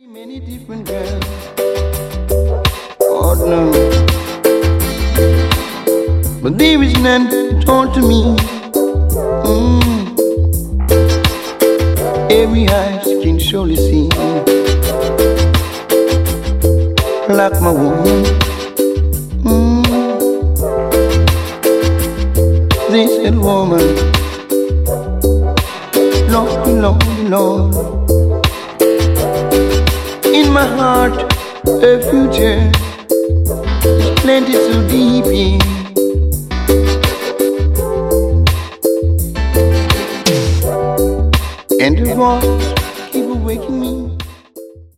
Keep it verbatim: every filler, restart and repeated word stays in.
Many different girls. Oh no. But there is none to talk to me. Mm. Every eyes can surely see. Like my woman. Mm. They said woman, Lord, Lord, Lord. In my heart, a future is plenty so deep in. And the voice keep awaking me.